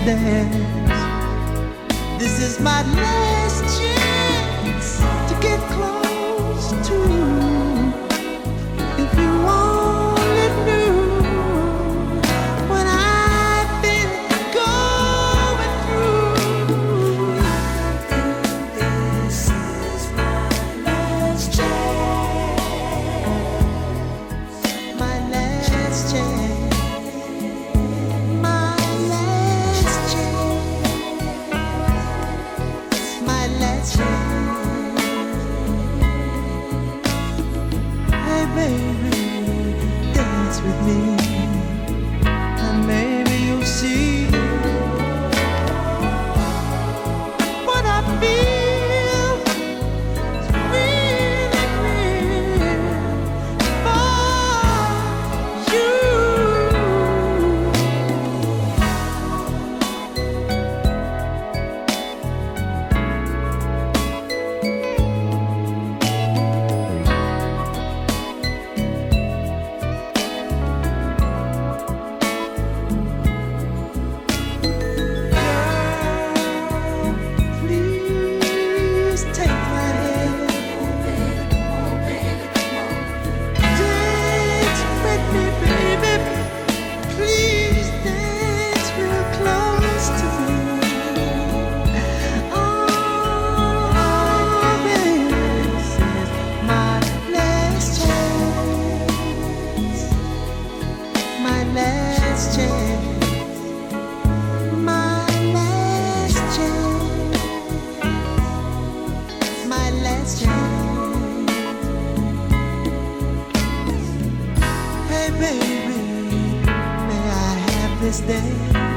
dance. This is my last chance to get close to you. If you only knew what I've been going through. This is my last chance. My last chance. My last chance. My last chance. Hey baby, dance with me, and maybe you'll see what I feel really for you. Please take my hand. Dance with me, baby. Please dance real close to me. Oh, baby, this is my last chance. My last chance. My last chance. My last chance. Hey baby, may I have this day?